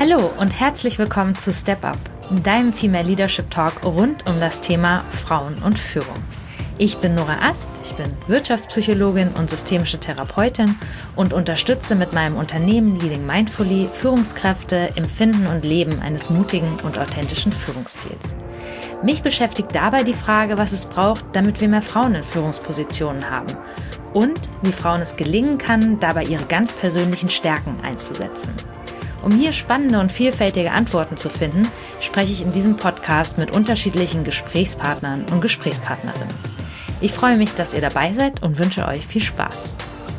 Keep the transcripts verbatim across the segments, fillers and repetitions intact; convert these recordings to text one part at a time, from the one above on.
Hallo und herzlich willkommen zu Step Up, deinem Female Leadership Talk rund um das Thema Frauen und Führung. Ich bin Nora Ast, ich bin Wirtschaftspsychologin und systemische Therapeutin und unterstütze mit meinem Unternehmen Leading Mindfully Führungskräfte im Finden und Leben eines mutigen und authentischen Führungsstils. Mich beschäftigt dabei die Frage, was es braucht, damit wir mehr Frauen in Führungspositionen haben und wie Frauen es gelingen kann, dabei ihre ganz persönlichen Stärken einzusetzen. Um hier spannende und vielfältige Antworten zu finden, spreche ich in diesem Podcast mit unterschiedlichen Gesprächspartnern und Gesprächspartnerinnen. Ich freue mich, dass ihr dabei seid und wünsche euch viel Spaß.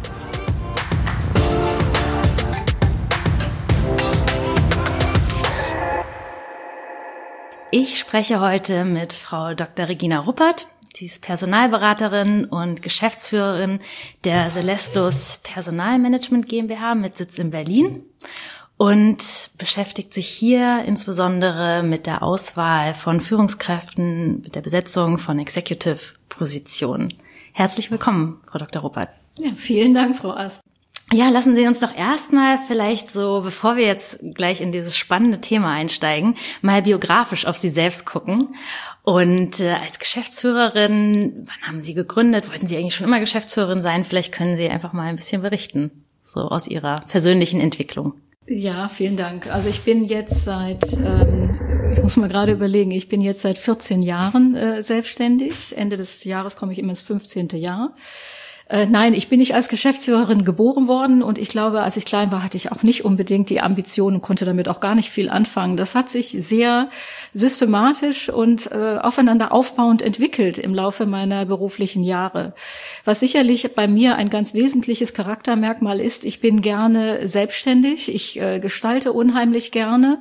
Ich spreche heute mit Frau Doktor Regina Ruppert. Sie ist Personalberaterin und Geschäftsführerin der Celestus Personalmanagement GmbH mit Sitz in Berlin und beschäftigt sich hier insbesondere mit der Auswahl von Führungskräften, mit der Besetzung von Executive-Positionen. Herzlich willkommen, Frau Doktor Ruppert. Ja, vielen Dank, Frau Ast. Ja, lassen Sie uns doch erstmal vielleicht so, bevor wir jetzt gleich in dieses spannende Thema einsteigen, mal biografisch auf Sie selbst gucken. Und äh, als Geschäftsführerin, wann haben Sie gegründet? Wollten Sie eigentlich schon immer Geschäftsführerin sein? Vielleicht können Sie einfach mal ein bisschen berichten, so aus Ihrer persönlichen Entwicklung. Ja, vielen Dank. Also ich bin jetzt seit, ähm, ich muss mal gerade überlegen, ich bin jetzt seit vierzehn Jahren äh, selbstständig. Ende des Jahres komme ich immer ins fünfzehnte Jahr. Äh, nein, ich bin nicht als Geschäftsführerin geboren worden und ich glaube, als ich klein war, hatte ich auch nicht unbedingt die Ambition und konnte damit auch gar nicht viel anfangen. Das hat sich sehr systematisch und äh, aufeinander aufbauend entwickelt im Laufe meiner beruflichen Jahre. Was sicherlich bei mir ein ganz wesentliches Charaktermerkmal ist, ich bin gerne selbstständig, ich äh, gestalte unheimlich gerne.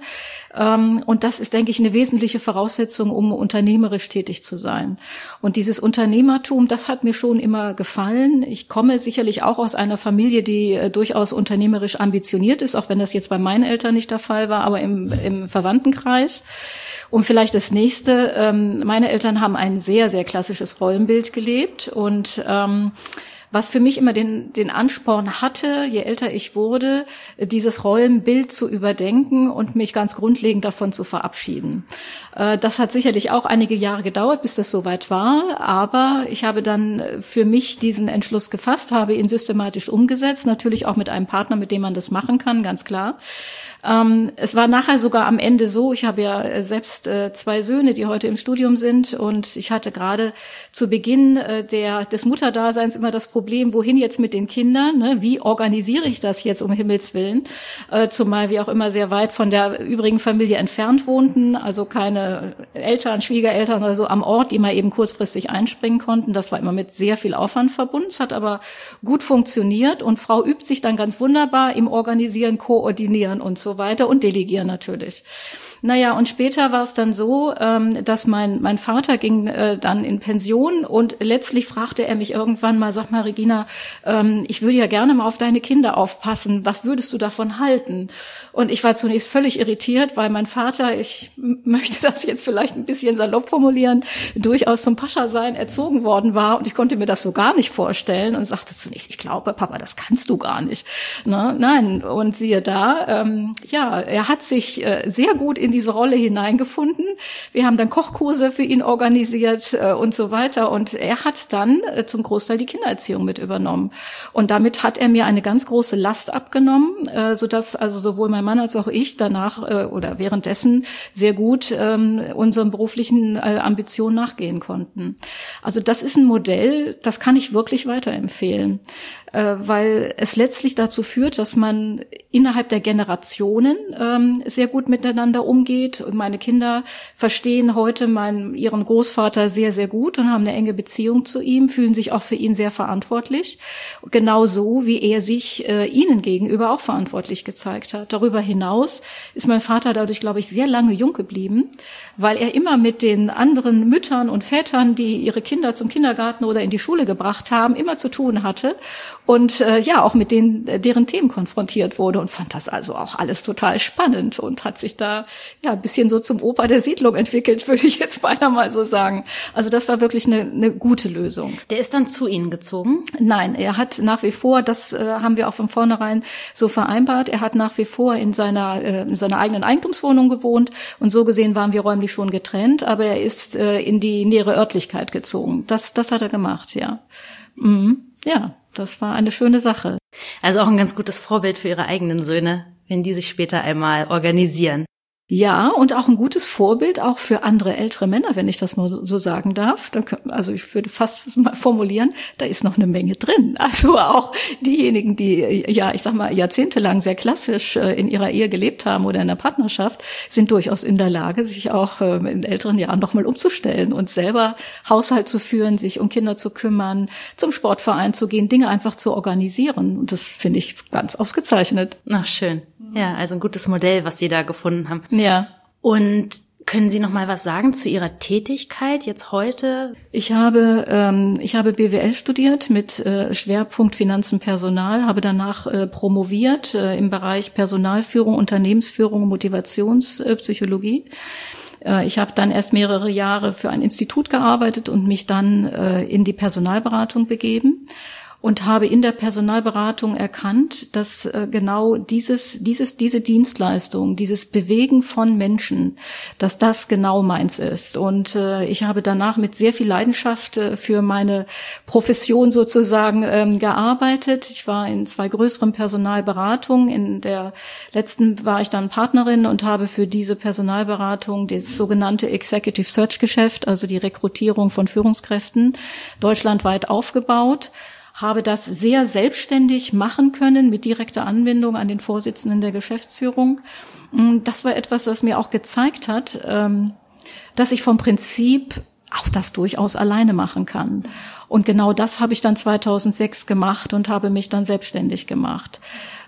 Und das ist, denke ich, eine wesentliche Voraussetzung, um unternehmerisch tätig zu sein. Und dieses Unternehmertum, das hat mir schon immer gefallen. Ich komme sicherlich auch aus einer Familie, die durchaus unternehmerisch ambitioniert ist, auch wenn das jetzt bei meinen Eltern nicht der Fall war, aber im, im Verwandtenkreis. Und vielleicht das Nächste, meine Eltern haben ein sehr, sehr klassisches Rollenbild gelebt und ähm, was für mich immer den, den Ansporn hatte, je älter ich wurde, dieses Rollenbild zu überdenken und mich ganz grundlegend davon zu verabschieden. Das hat sicherlich auch einige Jahre gedauert, bis das soweit war, aber ich habe dann für mich diesen Entschluss gefasst, habe ihn systematisch umgesetzt, natürlich auch mit einem Partner, mit dem man das machen kann, ganz klar. Ähm, es war nachher sogar am Ende so, ich habe ja selbst äh, zwei Söhne, die heute im Studium sind und ich hatte gerade zu Beginn äh, der des Mutterdaseins immer das Problem, wohin jetzt mit den Kindern, ne? Wie organisiere ich das jetzt um Himmels Willen, äh, zumal wir auch immer sehr weit von der übrigen Familie entfernt wohnten, also keine Eltern, Schwiegereltern oder so am Ort, die mal eben kurzfristig einspringen konnten. Das war immer mit sehr viel Aufwand verbunden, es hat aber gut funktioniert und Frau übt sich dann ganz wunderbar im Organisieren, Koordinieren und so weiter und delegieren natürlich. Naja, und später war es dann so, ähm, dass mein mein Vater ging äh, dann in Pension und letztlich fragte er mich irgendwann mal, sag mal Regina, ähm, ich würde ja gerne mal auf deine Kinder aufpassen, was würdest du davon halten? Und ich war zunächst völlig irritiert, weil mein Vater, ich möchte das jetzt vielleicht ein bisschen salopp formulieren, durchaus zum Pascha-Sein erzogen worden war und ich konnte mir das so gar nicht vorstellen und sagte zunächst, ich glaube, Papa, das kannst du gar nicht. Ne? Nein, und siehe da, ähm, ja, er hat sich äh, sehr gut in diese Rolle hineingefunden. Wir haben dann Kochkurse für ihn organisiert äh, und so weiter. Und er hat dann äh, zum Großteil die Kindererziehung mit übernommen. Und damit hat er mir eine ganz große Last abgenommen, äh, sodass also sowohl mein Mann als auch ich danach äh, oder währenddessen sehr gut ähm, unseren beruflichen äh, Ambitionen nachgehen konnten. Also das ist ein Modell, das kann ich wirklich weiterempfehlen, äh, weil es letztlich dazu führt, dass man innerhalb der Generationen ähm, sehr gut miteinander umgeht. Und meine Kinder verstehen heute meinen, ihren Großvater sehr, sehr gut und haben eine enge Beziehung zu ihm, fühlen sich auch für ihn sehr verantwortlich. Genauso, wie er sich äh, ihnen gegenüber auch verantwortlich gezeigt hat. Darüber hinaus ist mein Vater dadurch, glaube ich, sehr lange jung geblieben, weil er immer mit den anderen Müttern und Vätern, die ihre Kinder Kinder zum Kindergarten oder in die Schule gebracht haben, immer zu tun hatte und äh, ja auch mit denen, deren Themen konfrontiert wurde und fand das also auch alles total spannend und hat sich da ja ein bisschen so zum Opa der Siedlung entwickelt, würde ich jetzt beinahe mal so sagen. Also das war wirklich eine, eine gute Lösung. Der ist dann zu Ihnen gezogen? Nein, er hat nach wie vor, das äh, haben wir auch von vornherein so vereinbart, er hat nach wie vor in seiner, äh, in seiner eigenen Eigentumswohnung gewohnt und so gesehen waren wir räumlich schon getrennt, aber er ist äh, in die nähere Örtlichkeit gezogen. Das, das hat er gemacht, ja. Mhm. Ja, das war eine schöne Sache. Also auch ein ganz gutes Vorbild für Ihre eigenen Söhne, wenn die sich später einmal organisieren. Ja, und auch ein gutes Vorbild auch für andere ältere Männer, wenn ich das mal so sagen darf. Also ich würde fast mal formulieren, da ist noch eine Menge drin. Also auch diejenigen, die, ja, ich sag mal, jahrzehntelang sehr klassisch in ihrer Ehe gelebt haben oder in der Partnerschaft, sind durchaus in der Lage, sich auch in älteren Jahren noch mal umzustellen und selber Haushalt zu führen, sich um Kinder zu kümmern, zum Sportverein zu gehen, Dinge einfach zu organisieren. Und das finde ich ganz ausgezeichnet. Ach, schön. Ja, also ein gutes Modell, was Sie da gefunden haben. Ja. Und können Sie noch mal was sagen zu Ihrer Tätigkeit jetzt heute? Ich habe ähm, ich habe B W L studiert mit äh, Schwerpunkt Finanzen, Personal, habe danach äh, promoviert äh, im Bereich Personalführung, Unternehmensführung, Motivationspsychologie. Äh, ich habe dann erst mehrere Jahre für ein Institut gearbeitet und mich dann äh, in die Personalberatung begeben. Und habe in der Personalberatung erkannt, dass äh, genau dieses, dieses, diese Dienstleistung, dieses Bewegen von Menschen, dass das genau meins ist. Und äh, ich habe danach mit sehr viel Leidenschaft äh, für meine Profession sozusagen ähm, gearbeitet. Ich war in zwei größeren Personalberatungen. In der letzten war ich dann Partnerin und habe für diese Personalberatung das sogenannte Executive Search Geschäft, also die Rekrutierung von Führungskräften, deutschlandweit aufgebaut. Habe das sehr selbstständig machen können mit direkter Anbindung an den Vorsitzenden der Geschäftsführung. Das war etwas, was mir auch gezeigt hat, dass ich vom Prinzip auch das durchaus alleine machen kann. Und genau das habe ich dann zweitausendsechs gemacht und habe mich dann selbstständig gemacht.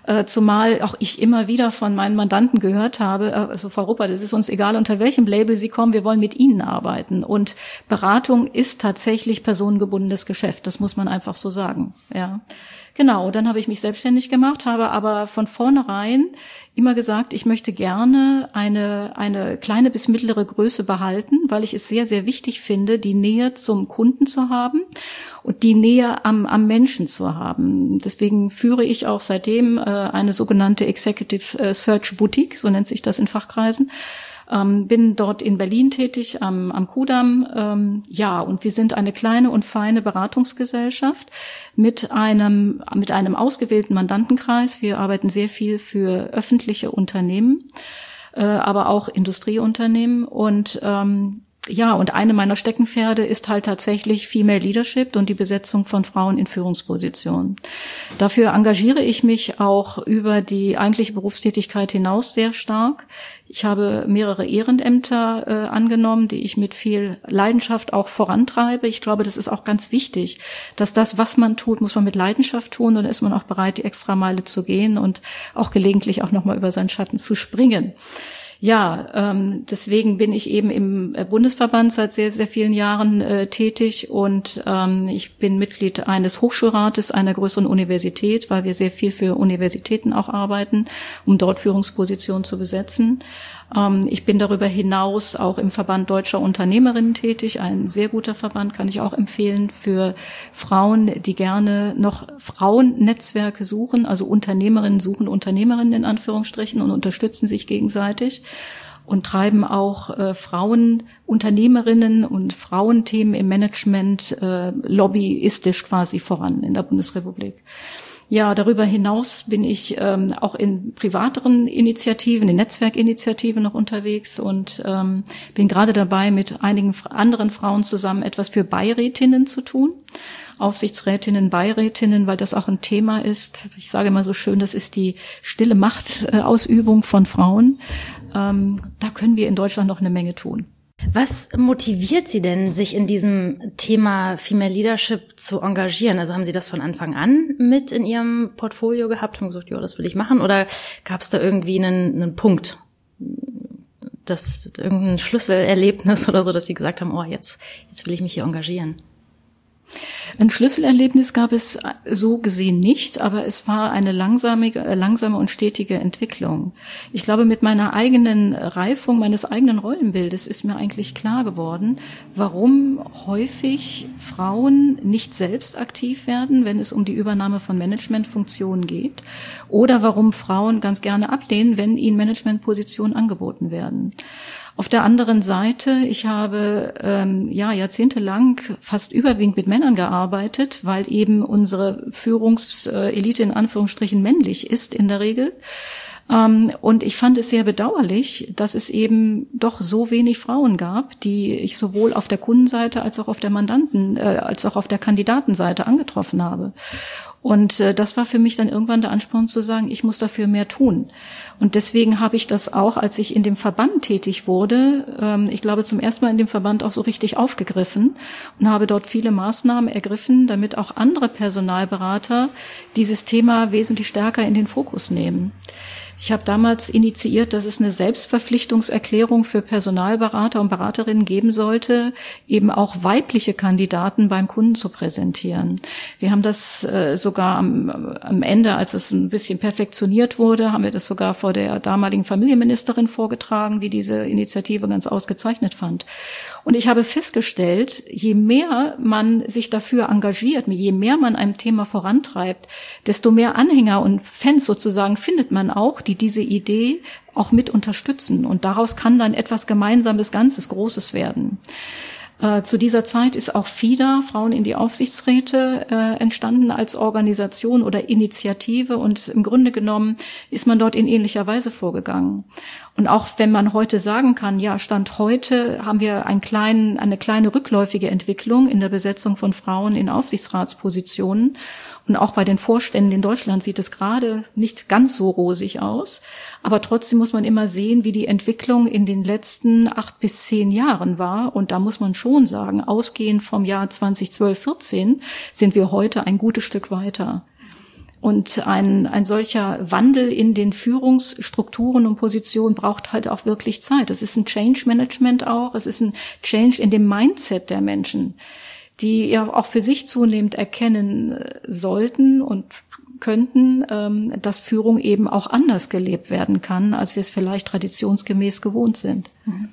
Zumal auch ich immer wieder von meinen Mandanten gehört habe, also Frau Ruppert, es ist uns egal, unter welchem Label Sie kommen, wir wollen mit Ihnen arbeiten. Und Beratung ist tatsächlich personengebundenes Geschäft, das muss man einfach so sagen. Ja, genau, dann habe ich mich selbstständig gemacht, habe aber von vornherein immer gesagt, ich möchte gerne eine eine kleine bis mittlere Größe behalten, weil ich es sehr, sehr wichtig finde, die Nähe zum Kunden zu haben und die Nähe am, am Menschen zu haben. Deswegen führe ich auch seitdem äh, eine sogenannte Executive äh, Search Boutique, so nennt sich das in Fachkreisen. Ähm, bin dort in Berlin tätig, am, am Kudamm. Ähm, ja, und wir sind eine kleine und feine Beratungsgesellschaft mit einem, mit einem ausgewählten Mandantenkreis. Wir arbeiten sehr viel für öffentliche Unternehmen, äh, aber auch Industrieunternehmen. Und ähm, ja, und eine meiner Steckenpferde ist halt tatsächlich Female Leadership und die Besetzung von Frauen in Führungspositionen. Dafür engagiere ich mich auch über die eigentliche Berufstätigkeit hinaus sehr stark. Ich habe mehrere Ehrenämter äh, angenommen, die ich mit viel Leidenschaft auch vorantreibe. Ich glaube, das ist auch ganz wichtig, dass das, was man tut, muss man mit Leidenschaft tun und dann ist man auch bereit, die Extrameile zu gehen und auch gelegentlich auch nochmal über seinen Schatten zu springen. Ja, ähm, deswegen bin ich eben im Bundesverband seit sehr, sehr vielen Jahren äh, tätig und ähm, ich bin Mitglied eines Hochschulrates einer größeren Universität, weil wir sehr viel für Universitäten auch arbeiten, um dort Führungspositionen zu besetzen. Ähm, ich bin darüber hinaus auch im Verband Deutscher Unternehmerinnen tätig, ein sehr guter Verband, kann ich auch empfehlen für Frauen, die gerne noch Frauennetzwerke suchen, also Unternehmerinnen suchen Unternehmerinnen in Anführungsstrichen und unterstützen sich gegenseitig und treiben auch äh, Frauen, Unternehmerinnen und Frauenthemen im Management äh, lobbyistisch quasi voran in der Bundesrepublik. Ja, darüber hinaus bin ich ähm, auch in privateren Initiativen, in Netzwerkinitiativen noch unterwegs und ähm, bin gerade dabei, mit einigen anderen Frauen zusammen etwas für Beirätinnen zu tun. Aufsichtsrätinnen, Beirätinnen, weil das auch ein Thema ist. Ich sage immer so schön, das ist die stille Machtausübung von Frauen. Ähm, da können wir in Deutschland noch eine Menge tun. Was motiviert Sie denn, sich in diesem Thema Female Leadership zu engagieren? Also haben Sie das von Anfang an mit in Ihrem Portfolio gehabt und gesagt, ja, das will ich machen? Oder gab es da irgendwie einen, einen Punkt, das irgendein Schlüsselerlebnis oder so, dass Sie gesagt haben, oh, jetzt, jetzt will ich mich hier engagieren? Ein Schlüsselerlebnis gab es so gesehen nicht, aber es war eine langsame, langsame und stetige Entwicklung. Ich glaube, mit meiner eigenen Reifung, meines eigenen Rollenbildes ist mir eigentlich klar geworden, warum häufig Frauen nicht selbst aktiv werden, wenn es um die Übernahme von Managementfunktionen geht, oder warum Frauen ganz gerne ablehnen, wenn ihnen Managementpositionen angeboten werden. Auf der anderen Seite, ich habe ähm, ja jahrzehntelang fast überwiegend mit Männern gearbeitet, weil eben unsere Führungselite in Anführungsstrichen männlich ist in der Regel. Ähm, und ich fand es sehr bedauerlich, dass es eben doch so wenig Frauen gab, die ich sowohl auf der Kundenseite als auch auf der Mandanten, äh, als auch auf der Kandidatenseite angetroffen habe. Und äh, das war für mich dann irgendwann der Ansporn zu sagen, ich muss dafür mehr tun. Und deswegen habe ich das auch, als ich in dem Verband tätig wurde, ähm, ich glaube zum ersten Mal in dem Verband auch so richtig aufgegriffen und habe dort viele Maßnahmen ergriffen, damit auch andere Personalberater dieses Thema wesentlich stärker in den Fokus nehmen. Ich habe damals initiiert, dass es eine Selbstverpflichtungserklärung für Personalberater und Beraterinnen geben sollte, eben auch weibliche Kandidaten beim Kunden zu präsentieren. Wir haben das äh, sogar am, am Ende, als es ein bisschen perfektioniert wurde, haben wir das sogar vor der damaligen Familienministerin vorgetragen, die diese Initiative ganz ausgezeichnet fand. Und ich habe festgestellt, je mehr man sich dafür engagiert, je mehr man ein Thema vorantreibt, desto mehr Anhänger und Fans sozusagen findet man auch, die diese Idee auch mit unterstützen. Und daraus kann dann etwas Gemeinsames, Ganzes, Großes werden. Äh, zu dieser Zeit ist auch FIDA, Frauen in die Aufsichtsräte, äh, entstanden als Organisation oder Initiative. Und im Grunde genommen ist man dort in ähnlicher Weise vorgegangen. Und auch wenn man heute sagen kann, ja, Stand heute haben wir einen kleinen, eine kleine rückläufige Entwicklung in der Besetzung von Frauen in Aufsichtsratspositionen. Und auch bei den Vorständen in Deutschland sieht es gerade nicht ganz so rosig aus. Aber trotzdem muss man immer sehen, wie die Entwicklung in den letzten acht bis zehn Jahren war. Und da muss man schon sagen, ausgehend vom Jahr zweitausendzwölf, vierzehn sind wir heute ein gutes Stück weiter. Und ein, ein solcher Wandel in den Führungsstrukturen und Positionen braucht halt auch wirklich Zeit. Es ist ein Change Management auch. Es ist ein Change in dem Mindset der Menschen, die ja auch für sich zunehmend erkennen sollten und könnten, ähm, dass Führung eben auch anders gelebt werden kann, als wir es vielleicht traditionsgemäß gewohnt sind.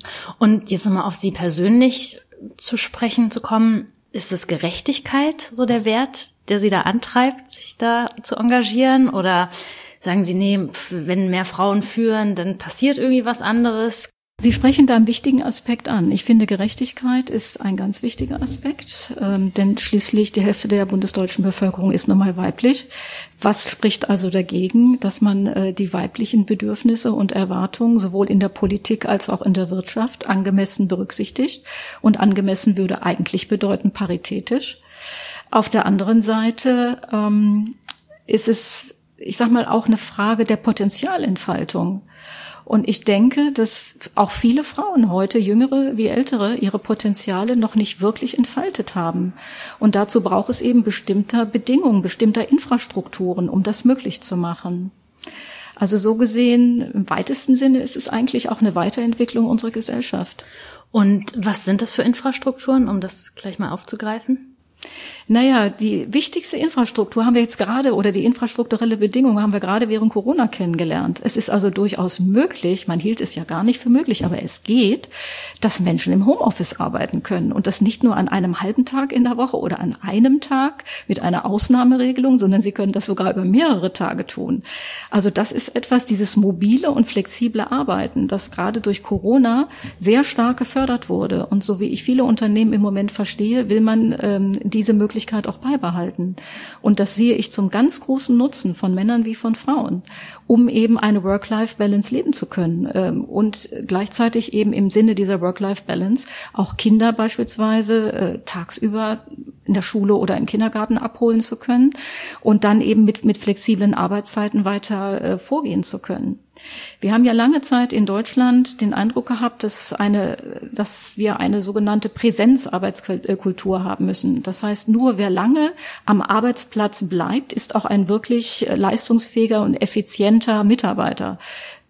Und jetzt nochmal auf Sie persönlich zu sprechen zu kommen, ist es Gerechtigkeit so der Wert, der Sie da antreibt, sich da zu engagieren? Oder sagen Sie, nee, wenn mehr Frauen führen, dann passiert irgendwie was anderes? Sie sprechen da einen wichtigen Aspekt an. Ich finde, Gerechtigkeit ist ein ganz wichtiger Aspekt, ähm, denn schließlich die Hälfte der bundesdeutschen Bevölkerung ist nun mal weiblich. Was spricht also dagegen, dass man äh, die weiblichen Bedürfnisse und Erwartungen sowohl in der Politik als auch in der Wirtschaft angemessen berücksichtigt? Und angemessen würde eigentlich bedeuten paritätisch. Auf der anderen Seite ähm, ist es, ich sag mal, auch eine Frage der Potenzialentfaltung. Und ich denke, dass auch viele Frauen heute, jüngere wie ältere, ihre Potenziale noch nicht wirklich entfaltet haben. Und dazu braucht es eben bestimmter Bedingungen, bestimmter Infrastrukturen, um das möglich zu machen. Also so gesehen, im weitesten Sinne ist es eigentlich auch eine Weiterentwicklung unserer Gesellschaft. Und was sind das für Infrastrukturen, um das gleich mal aufzugreifen? Naja, die wichtigste Infrastruktur haben wir jetzt gerade, oder die infrastrukturelle Bedingung haben wir gerade während Corona kennengelernt. Es ist also durchaus möglich, man hielt es ja gar nicht für möglich, aber es geht, dass Menschen im Homeoffice arbeiten können. Und das nicht nur an einem halben Tag in der Woche oder an einem Tag mit einer Ausnahmeregelung, sondern sie können das sogar über mehrere Tage tun. Also das ist etwas, dieses mobile und flexible Arbeiten, das gerade durch Corona sehr stark gefördert wurde. Und so wie ich viele Unternehmen im Moment verstehe, will man ähm, diese Möglichkeit auch beibehalten. Und das sehe ich zum ganz großen Nutzen von Männern wie von Frauen, um eben eine Work-Life-Balance leben zu können ähm, und gleichzeitig eben im Sinne dieser Work-Life-Balance auch Kinder beispielsweise äh, tagsüber in der Schule oder im Kindergarten abholen zu können und dann eben mit, mit flexiblen Arbeitszeiten weiter äh, vorgehen zu können. Wir haben ja lange Zeit in Deutschland den Eindruck gehabt, dass eine, dass wir eine sogenannte Präsenzarbeitskultur haben müssen. Das heißt, nur wer lange am Arbeitsplatz bleibt, ist auch ein wirklich leistungsfähiger und effizienter Mitarbeiter.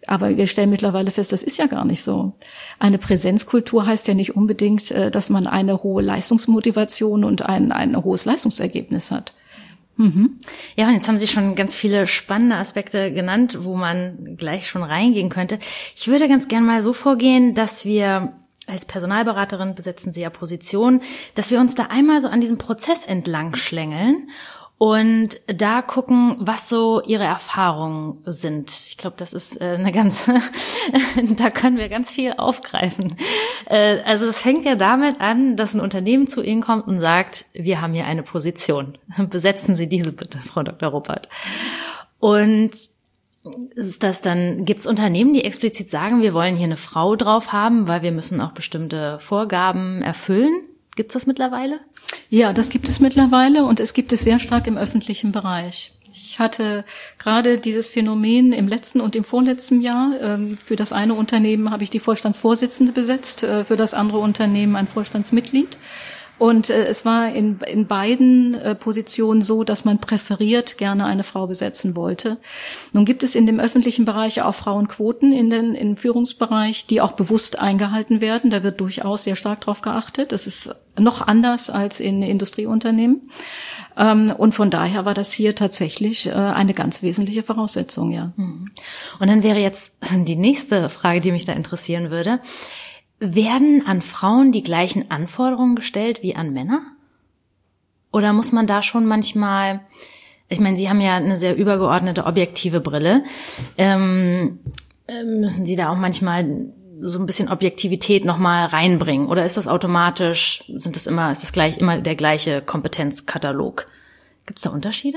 Aber wir stellen mittlerweile fest, das ist ja gar nicht so. Eine Präsenzkultur heißt ja nicht unbedingt, dass man eine hohe Leistungsmotivation und ein, ein hohes Leistungsergebnis hat. Mhm. Ja, und jetzt haben Sie schon ganz viele spannende Aspekte genannt, wo man gleich schon reingehen könnte. Ich würde ganz gern mal so vorgehen, dass wir als Personalberaterin besetzen Sie ja Positionen, dass wir uns da einmal so an diesem Prozess entlang schlängeln und da gucken, was so Ihre Erfahrungen sind. Ich glaube, das ist eine ganz, da können wir ganz viel aufgreifen. Also es fängt ja damit an, dass ein Unternehmen zu Ihnen kommt und sagt, wir haben hier eine Position. Besetzen Sie diese bitte, Frau Doktor Ruppert. Und ist das dann, gibt es Unternehmen, die explizit sagen, wir wollen hier eine Frau drauf haben, weil wir müssen auch bestimmte Vorgaben erfüllen? Gibt es das mittlerweile? Ja, das gibt es mittlerweile und es gibt es sehr stark im öffentlichen Bereich. Ich hatte gerade dieses Phänomen im letzten und im vorletzten Jahr. Für das eine Unternehmen habe ich die Vorstandsvorsitzende besetzt, für das andere Unternehmen ein Vorstandsmitglied. Und äh, es war in, in beiden äh, Positionen so, dass man präferiert gerne eine Frau besetzen wollte. Nun gibt es in dem öffentlichen Bereich auch Frauenquoten in den, im Führungsbereich, die auch bewusst eingehalten werden. Da wird durchaus sehr stark drauf geachtet. Das ist noch anders als in Industrieunternehmen. Ähm, und von daher war das hier tatsächlich äh, eine ganz wesentliche Voraussetzung, ja. Und dann wäre jetzt die nächste Frage, die mich da interessieren würde. Werden an Frauen die gleichen Anforderungen gestellt wie an Männer? Oder muss man da schon manchmal, ich meine, Sie haben ja eine sehr übergeordnete, objektive Brille, ähm, müssen Sie da auch manchmal so ein bisschen Objektivität nochmal reinbringen? Oder ist das automatisch, sind das immer, ist das gleich immer der gleiche Kompetenzkatalog? Gibt es da Unterschiede?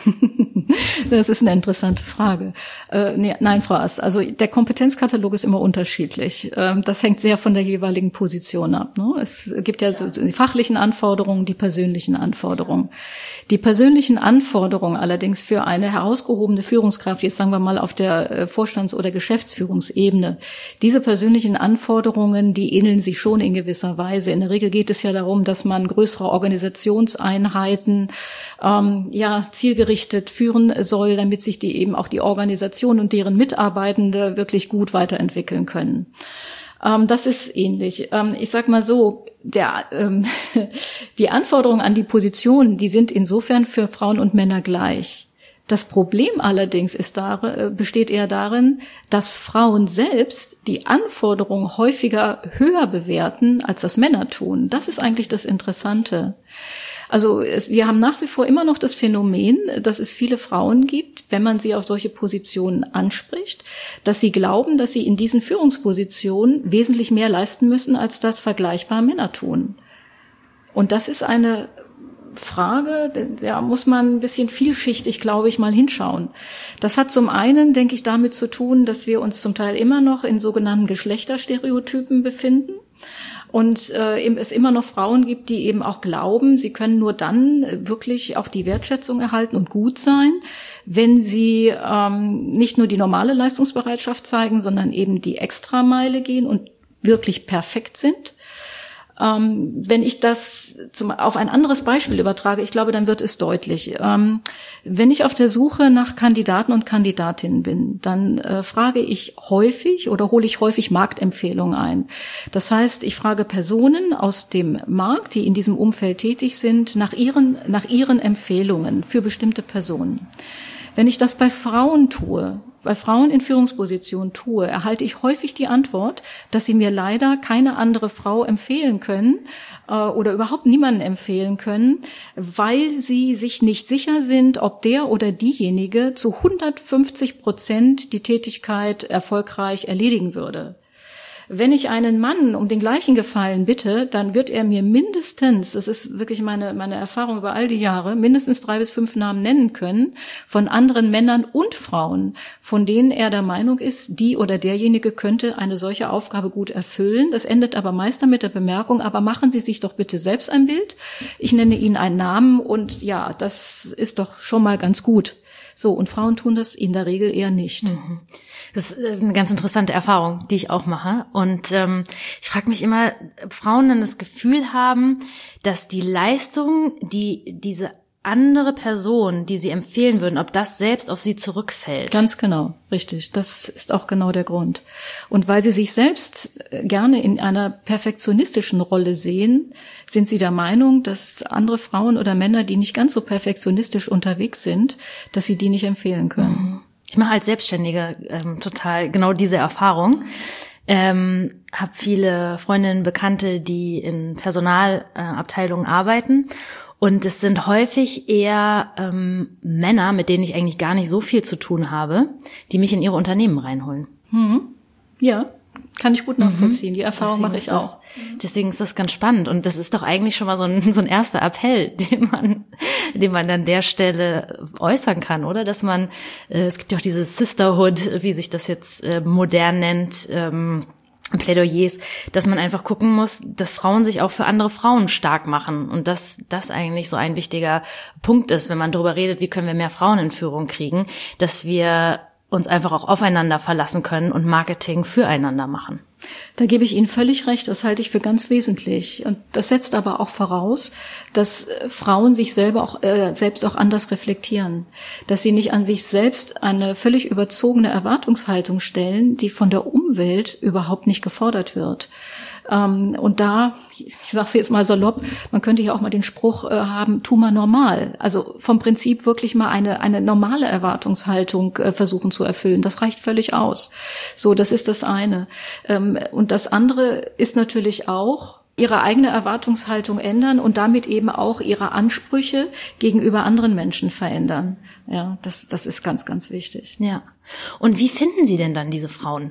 Das ist eine interessante Frage. Äh, nee, nein, Frau Ast, also der Kompetenzkatalog ist immer unterschiedlich. Ähm, das hängt sehr von der jeweiligen Position ab. Ne? Es gibt ja so die fachlichen Anforderungen, die persönlichen Anforderungen. Die persönlichen Anforderungen allerdings für eine herausgehobene Führungskraft, jetzt sagen wir mal auf der äh, Vorstands- oder Geschäftsführungsebene, diese persönlichen Anforderungen, die ähneln sich schon in gewisser Weise. In der Regel geht es ja darum, dass man größere Organisationseinheiten ähm, ja zielgerichtet führen soll, damit sich die eben auch die Organisation und deren Mitarbeitende wirklich gut weiterentwickeln können. Ähm, das ist ähnlich. Ähm, ich sag mal so, der, ähm, die Anforderungen an die Position, die sind insofern für Frauen und Männer gleich. Das Problem allerdings ist da, besteht eher darin, dass Frauen selbst die Anforderungen häufiger höher bewerten, als das Männer tun. Das ist eigentlich das Interessante. Also es, wir haben nach wie vor immer noch das Phänomen, dass es viele Frauen gibt, wenn man sie auf solche Positionen anspricht, dass sie glauben, dass sie in diesen Führungspositionen wesentlich mehr leisten müssen, als das vergleichbare Männer tun. Und das ist eine Frage, da muss man ein bisschen vielschichtig, glaube ich, mal hinschauen. Das hat zum einen, denke ich, damit zu tun, dass wir uns zum Teil immer noch in sogenannten Geschlechterstereotypen befinden. Und äh, es immer noch Frauen gibt, die eben auch glauben, sie können nur dann wirklich auch die Wertschätzung erhalten und gut sein, wenn sie ähm, nicht nur die normale Leistungsbereitschaft zeigen, sondern eben die Extrameile gehen und wirklich perfekt sind. Ähm, wenn ich das zum, auf ein anderes Beispiel übertrage, ich glaube, dann wird es deutlich. Ähm, wenn ich auf der Suche nach Kandidaten und Kandidatinnen bin, dann äh, frage ich häufig oder hole ich häufig Marktempfehlungen ein. Das heißt, ich frage Personen aus dem Markt, die in diesem Umfeld tätig sind, nach ihren, nach ihren Empfehlungen für bestimmte Personen. Wenn ich das bei Frauen tue, bei Frauen in Führungspositionen tue, erhalte ich häufig die Antwort, dass sie mir leider keine andere Frau empfehlen können äh, oder überhaupt niemanden empfehlen können, weil sie sich nicht sicher sind, ob der oder diejenige zu hundertfünfzig Prozent die Tätigkeit erfolgreich erledigen würde. Wenn ich einen Mann um den gleichen Gefallen bitte, dann wird er mir mindestens, das ist wirklich meine, meine Erfahrung über all die Jahre, mindestens drei bis fünf Namen nennen können von anderen Männern und Frauen, von denen er der Meinung ist, die oder derjenige könnte eine solche Aufgabe gut erfüllen. Das endet aber meist mit der Bemerkung, aber machen Sie sich doch bitte selbst ein Bild. Ich nenne Ihnen einen Namen und ja, das ist doch schon mal ganz gut. So, und Frauen tun das in der Regel eher nicht. Mhm. Das ist eine ganz interessante Erfahrung, die ich auch mache. Und ähm, ich frage mich immer, ob Frauen dann das Gefühl haben, dass die Leistung, die diese andere Person, die Sie empfehlen würden, ob das selbst auf Sie zurückfällt. Ganz genau, richtig. Das ist auch genau der Grund. Und weil Sie sich selbst gerne in einer perfektionistischen Rolle sehen, sind Sie der Meinung, dass andere Frauen oder Männer, die nicht ganz so perfektionistisch unterwegs sind, dass Sie die nicht empfehlen können. Ich mache als Selbstständige ähm, total genau diese Erfahrung. Ähm, habe viele Freundinnen, Bekannte, die in Personalabteilungen äh, arbeiten. Und es sind häufig eher ähm, Männer, mit denen ich eigentlich gar nicht so viel zu tun habe, die mich in ihre Unternehmen reinholen. Mhm. Ja, kann ich gut nachvollziehen. Mhm. Die Erfahrung mache ich auch. Das, deswegen ist das ganz spannend. Und das ist doch eigentlich schon mal so ein, so ein erster Appell, den man, den man an der Stelle äußern kann, oder? Dass man, äh, es gibt ja auch dieses Sisterhood, wie sich das jetzt äh, modern nennt, ähm, Plädoyers, dass man einfach gucken muss, dass Frauen sich auch für andere Frauen stark machen und dass das eigentlich so ein wichtiger Punkt ist, wenn man darüber redet, wie können wir mehr Frauen in Führung kriegen, dass wir uns einfach auch aufeinander verlassen können und Marketing füreinander machen. Da gebe ich Ihnen völlig recht, das halte ich für ganz wesentlich. Und das setzt aber auch voraus, dass Frauen sich selber auch, äh, selbst auch anders reflektieren. Dass sie nicht an sich selbst eine völlig überzogene Erwartungshaltung stellen, die von der Umwelt überhaupt nicht gefordert wird. Ähm, und da, ich sage es jetzt mal salopp, man könnte ja auch mal den Spruch äh, haben, tu mal normal. Also vom Prinzip wirklich mal eine eine normale Erwartungshaltung äh, versuchen zu erfüllen. Das reicht völlig aus. So, das ist das eine. Ähm, und das andere ist natürlich auch, ihre eigene Erwartungshaltung ändern und damit eben auch ihre Ansprüche gegenüber anderen Menschen verändern. Ja, das das ist ganz, ganz wichtig. Ja. Und wie finden Sie denn dann diese Frauen?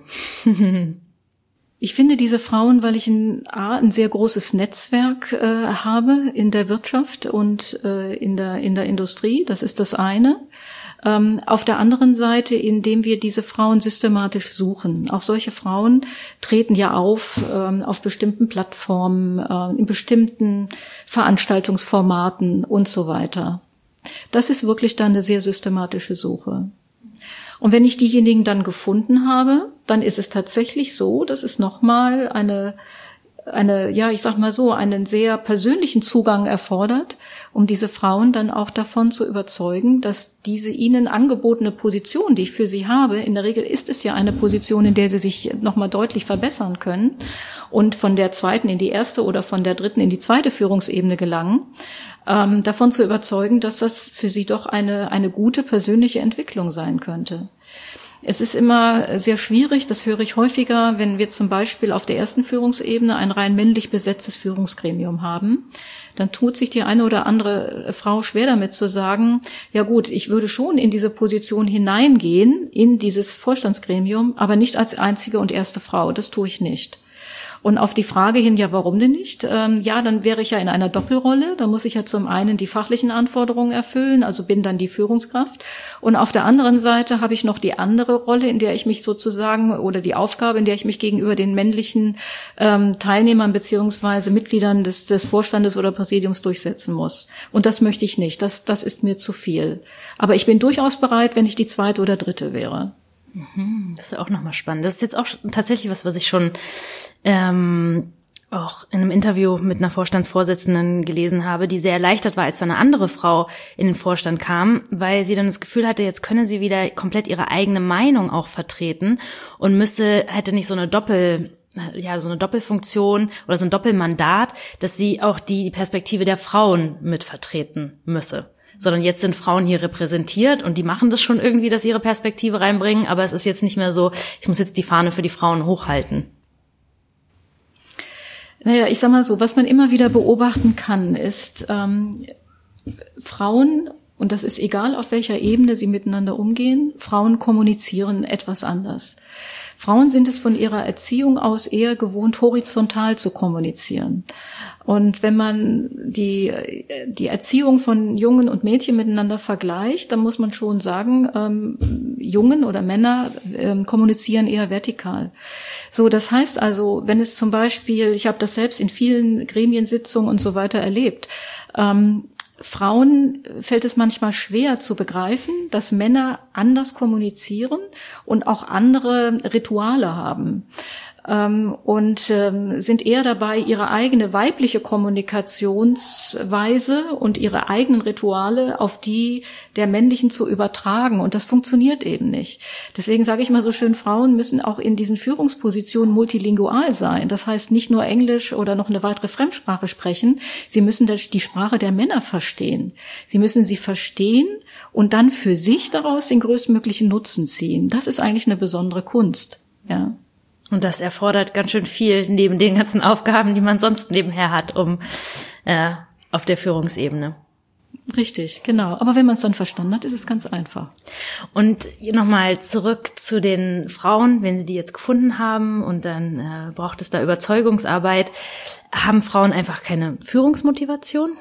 Ich finde diese Frauen, weil ich ein, A, ein sehr großes Netzwerk äh, habe in der Wirtschaft und äh, in der in der Industrie. Das ist das eine. Ähm, auf der anderen Seite, indem wir diese Frauen systematisch suchen. Auch solche Frauen treten ja auf ähm, auf bestimmten Plattformen, äh, in bestimmten Veranstaltungsformaten und so weiter. Das ist wirklich dann eine sehr systematische Suche. Und wenn ich diejenigen dann gefunden habe, dann ist es tatsächlich so, dass es nochmal eine, eine, ja, ich sag mal so, einen sehr persönlichen Zugang erfordert, um diese Frauen dann auch davon zu überzeugen, dass diese ihnen angebotene Position, die ich für sie habe, in der Regel ist es ja eine Position, in der sie sich nochmal deutlich verbessern können und von der zweiten in die erste oder von der dritten in die zweite Führungsebene gelangen, Ähm, davon zu überzeugen, dass das für sie doch eine eine gute persönliche Entwicklung sein könnte. Es ist immer sehr schwierig, das höre ich häufiger, wenn wir zum Beispiel auf der ersten Führungsebene ein rein männlich besetztes Führungsgremium haben. Dann tut sich die eine oder andere Frau schwer damit zu sagen, ja gut, ich würde schon in diese Position hineingehen, in dieses Vorstandsgremium, aber nicht als einzige und erste Frau. Das tue ich nicht. Und auf die Frage hin, ja, warum denn nicht? Ähm, ja, dann wäre ich ja in einer Doppelrolle. Da muss ich ja zum einen die fachlichen Anforderungen erfüllen, also bin dann die Führungskraft. Und auf der anderen Seite habe ich noch die andere Rolle, in der ich mich sozusagen, oder die Aufgabe, in der ich mich gegenüber den männlichen ähm, Teilnehmern beziehungsweise Mitgliedern des, des Vorstandes oder Präsidiums durchsetzen muss. Und das möchte ich nicht. Das, das ist mir zu viel. Aber ich bin durchaus bereit, wenn ich die zweite oder dritte wäre. Das ist auch nochmal spannend. Das ist jetzt auch tatsächlich was, was ich schon ähm, auch in einem Interview mit einer Vorstandsvorsitzenden gelesen habe, die sehr erleichtert war, als da eine andere Frau in den Vorstand kam, weil sie dann das Gefühl hatte, jetzt könne sie wieder komplett ihre eigene Meinung auch vertreten und müsste, hätte nicht so eine Doppel ja, so eine Doppelfunktion oder so ein Doppelmandat, dass sie auch die Perspektive der Frauen mit vertreten müsse. Sondern jetzt sind Frauen hier repräsentiert und die machen das schon irgendwie, dass sie ihre Perspektive reinbringen, aber es ist jetzt nicht mehr so, ich muss jetzt die Fahne für die Frauen hochhalten. Naja, ich sag mal so, was man immer wieder beobachten kann, ist, ähm, Frauen, und das ist egal, auf welcher Ebene sie miteinander umgehen, Frauen kommunizieren etwas anders. Frauen sind es von ihrer Erziehung aus eher gewohnt, horizontal zu kommunizieren. Und wenn man die, die Erziehung von Jungen und Mädchen miteinander vergleicht, dann muss man schon sagen, ähm, Jungen oder Männer ähm, kommunizieren eher vertikal. So, das heißt also, wenn es zum Beispiel, ich habe das selbst in vielen Gremiensitzungen und so weiter erlebt, ähm, Frauen fällt es manchmal schwer zu begreifen, dass Männer anders kommunizieren und auch andere Rituale haben. ähm, und ähm, sind eher dabei, ihre eigene weibliche Kommunikationsweise und ihre eigenen Rituale auf die der männlichen zu übertragen. Und das funktioniert eben nicht. Deswegen sage ich mal so schön, Frauen müssen auch in diesen Führungspositionen multilingual sein. Das heißt, nicht nur Englisch oder noch eine weitere Fremdsprache sprechen. Sie müssen die Sprache der Männer verstehen. Sie müssen sie verstehen und dann für sich daraus den größtmöglichen Nutzen ziehen. Das ist eigentlich eine besondere Kunst, ja. Und das erfordert ganz schön viel neben den ganzen Aufgaben, die man sonst nebenher hat, um äh, auf der Führungsebene. Richtig, genau. Aber wenn man es dann verstanden hat, ist es ganz einfach. Und nochmal zurück zu den Frauen, wenn Sie die jetzt gefunden haben und dann äh, braucht es da Überzeugungsarbeit. Haben Frauen einfach keine Führungsmotivation?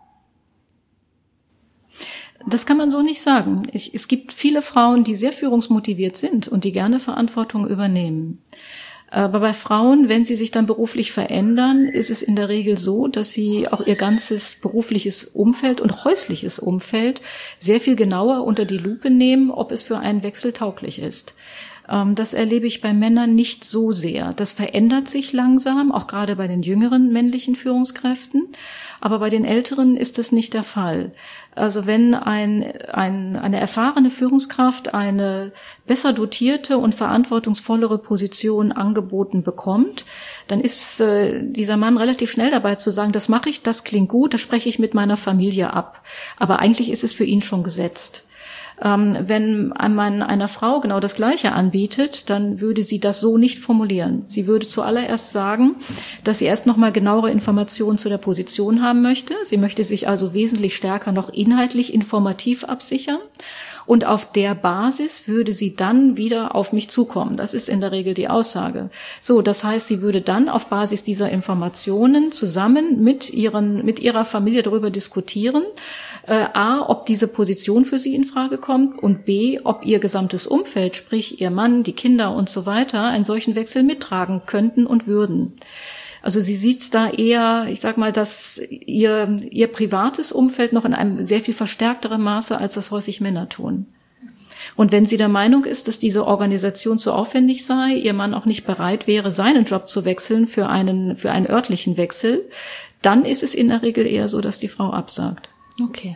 Das kann man so nicht sagen. Ich, es gibt viele Frauen, die sehr führungsmotiviert sind und die gerne Verantwortung übernehmen. Aber bei Frauen, wenn sie sich dann beruflich verändern, ist es in der Regel so, dass sie auch ihr ganzes berufliches Umfeld und häusliches Umfeld sehr viel genauer unter die Lupe nehmen, ob es für einen Wechsel tauglich ist. Das erlebe ich bei Männern nicht so sehr. Das verändert sich langsam, auch gerade bei den jüngeren männlichen Führungskräften. Aber bei den Älteren ist das nicht der Fall. Also wenn ein, ein, eine erfahrene Führungskraft eine besser dotierte und verantwortungsvollere Position angeboten bekommt, dann ist äh, dieser Mann relativ schnell dabei zu sagen, das mache ich, das klingt gut, das spreche ich mit meiner Familie ab. Aber eigentlich ist es für ihn schon gesetzt. Ähm, wenn man einer Frau genau das Gleiche anbietet, dann würde sie das so nicht formulieren. Sie würde zuallererst sagen, dass sie erst noch mal genauere Informationen zu der Position haben möchte. Sie möchte sich also wesentlich stärker noch inhaltlich informativ absichern. Und auf der Basis würde sie dann wieder auf mich zukommen. Das ist in der Regel die Aussage. So, das heißt, sie würde dann auf Basis dieser Informationen zusammen mit ihren, mit ihrer Familie darüber diskutieren, äh, a, ob diese Position für sie in Frage kommt und b, ob ihr gesamtes Umfeld, sprich ihr Mann, die Kinder und so weiter, einen solchen Wechsel mittragen könnten und würden. Also sie sieht da eher, ich sag mal, dass ihr, ihr privates Umfeld noch in einem sehr viel verstärkteren Maße, als das häufig Männer tun. Und wenn sie der Meinung ist, dass diese Organisation zu aufwendig sei, ihr Mann auch nicht bereit wäre, seinen Job zu wechseln für einen, für einen örtlichen Wechsel, dann ist es in der Regel eher so, dass die Frau absagt. Okay.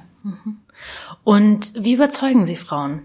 Und wie überzeugen Sie Frauen?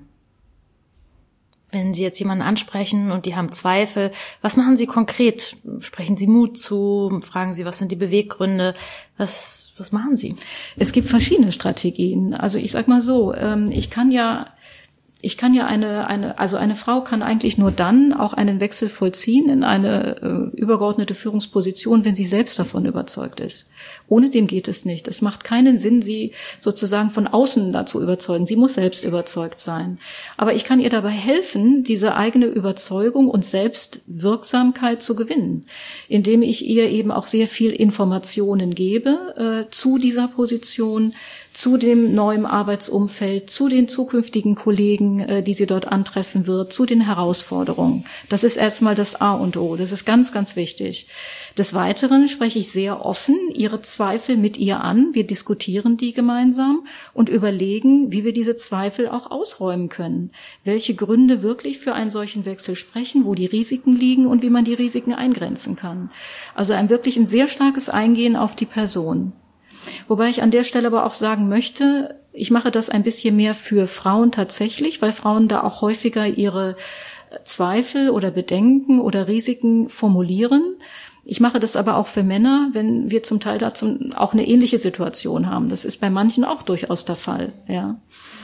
Wenn Sie jetzt jemanden ansprechen und die haben Zweifel, was machen Sie konkret? Sprechen Sie Mut zu? Fragen Sie, was sind die Beweggründe? Was, was machen Sie? Es gibt verschiedene Strategien. Also ich sag mal so, ich kann ja, ich kann ja eine, eine, also eine Frau kann eigentlich nur dann auch einen Wechsel vollziehen in eine übergeordnete Führungsposition, wenn sie selbst davon überzeugt ist. Ohne dem geht es nicht. Es macht keinen Sinn, sie sozusagen von außen dazu überzeugen. Sie muss selbst überzeugt sein. Aber ich kann ihr dabei helfen, diese eigene Überzeugung und Selbstwirksamkeit zu gewinnen, indem ich ihr eben auch sehr viel Informationen gebe äh, zu dieser Position, zu dem neuen Arbeitsumfeld, zu den zukünftigen Kollegen, äh, die sie dort antreffen wird, zu den Herausforderungen. Das ist erstmal das A und O. Das ist ganz, ganz wichtig. Des Weiteren spreche ich sehr offen ihre Zweifel mit ihr an. Wir diskutieren die gemeinsam und überlegen, wie wir diese Zweifel auch ausräumen können. Welche Gründe wirklich für einen solchen Wechsel sprechen, wo die Risiken liegen und wie man die Risiken eingrenzen kann. Also ein wirklich ein sehr starkes Eingehen auf die Person. Wobei ich an der Stelle aber auch sagen möchte, ich mache das ein bisschen mehr für Frauen tatsächlich, weil Frauen da auch häufiger ihre Zweifel oder Bedenken oder Risiken formulieren. Ich mache das aber auch für Männer, wenn wir zum Teil dazu auch eine ähnliche Situation haben. Das ist bei manchen auch durchaus der Fall, ja.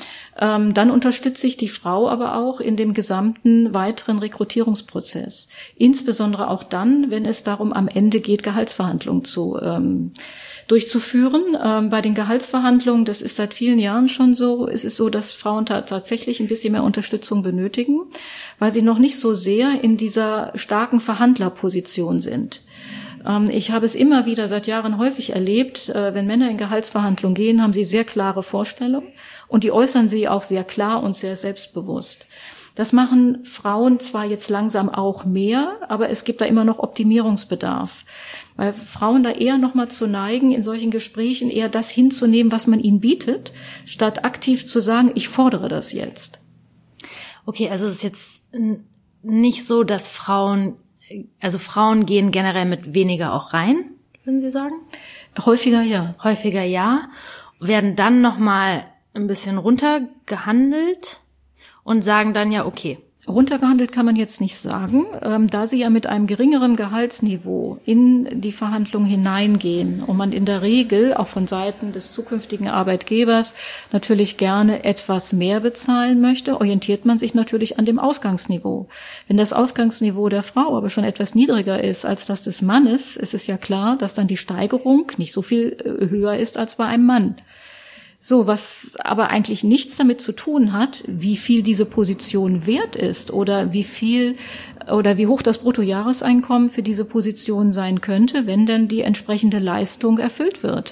Ähm, dann unterstütze ich die Frau aber auch in dem gesamten weiteren Rekrutierungsprozess. Insbesondere auch dann, wenn es darum am Ende geht, Gehaltsverhandlungen zu ähm, durchzuführen. Ähm, bei den Gehaltsverhandlungen, das ist seit vielen Jahren schon so, ist es so, dass Frauen ta- tatsächlich ein bisschen mehr Unterstützung benötigen, weil sie noch nicht so sehr in dieser starken Verhandlerposition sind. Ähm, ich habe es immer wieder seit Jahren häufig erlebt, äh, wenn Männer in Gehaltsverhandlungen gehen, haben sie sehr klare Vorstellungen und die äußern sie auch sehr klar und sehr selbstbewusst. Das machen Frauen zwar jetzt langsam auch mehr, aber es gibt da immer noch Optimierungsbedarf. Weil Frauen da eher nochmal zu neigen, in solchen Gesprächen eher das hinzunehmen, was man ihnen bietet, statt aktiv zu sagen, ich fordere das jetzt. Okay, also es ist jetzt nicht so, dass Frauen also Frauen gehen generell mit weniger auch rein, würden Sie sagen? Häufiger ja. Häufiger ja. Werden dann nochmal ein bisschen runtergehandelt und sagen dann ja, okay. Runtergehandelt kann man jetzt nicht sagen, ähm, da sie ja mit einem geringeren Gehaltsniveau in die Verhandlung hineingehen und man in der Regel auch von Seiten des zukünftigen Arbeitgebers natürlich gerne etwas mehr bezahlen möchte, orientiert man sich natürlich an dem Ausgangsniveau. Wenn das Ausgangsniveau der Frau aber schon etwas niedriger ist als das des Mannes, ist es ja klar, dass dann die Steigerung nicht so viel höher ist als bei einem Mann. So, was aber eigentlich nichts damit zu tun hat, wie viel diese Position wert ist oder wie viel oder wie hoch das Bruttojahreseinkommen für diese Position sein könnte, wenn denn die entsprechende Leistung erfüllt wird.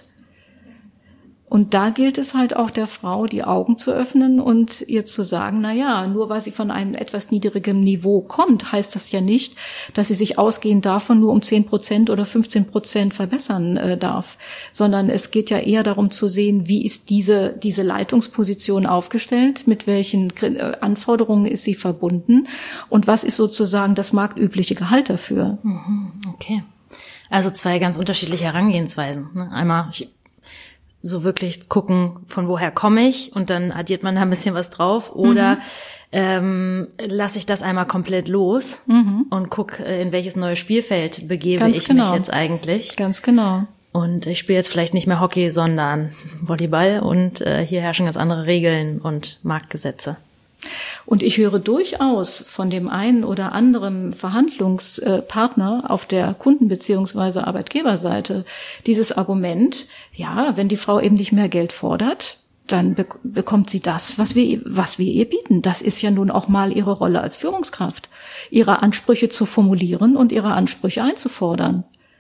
Und da gilt es halt auch der Frau, die Augen zu öffnen und ihr zu sagen, na ja, nur weil sie von einem etwas niedrigem Niveau kommt, heißt das ja nicht, dass sie sich ausgehend davon nur um zehn Prozent oder fünfzehn Prozent verbessern äh, darf, sondern es geht ja eher darum zu sehen, wie ist diese, diese Leitungsposition aufgestellt, mit welchen äh, Anforderungen ist sie verbunden und was ist sozusagen das marktübliche Gehalt dafür. Okay. Also zwei ganz unterschiedliche Herangehensweisen. Ne? Einmal ich so wirklich gucken, von woher komme ich und dann addiert man da ein bisschen was drauf oder mhm. ähm, lasse ich das einmal komplett los mhm. und guck, in welches neue Spielfeld begebe Ganz ich genau. mich jetzt eigentlich. Ganz genau. Und ich spiele jetzt vielleicht nicht mehr Hockey, sondern Volleyball und äh, hier herrschen ganz andere Regeln und Marktgesetze. Und ich höre durchaus von dem einen oder anderen Verhandlungspartner auf der Kunden- bzw. Arbeitgeberseite dieses Argument, ja, wenn die Frau eben nicht mehr Geld fordert, dann be- bekommt sie das, was wir, was wir ihr bieten. Das ist ja nun auch mal ihre Rolle als Führungskraft, ihre Ansprüche zu formulieren und ihre Ansprüche einzufordern.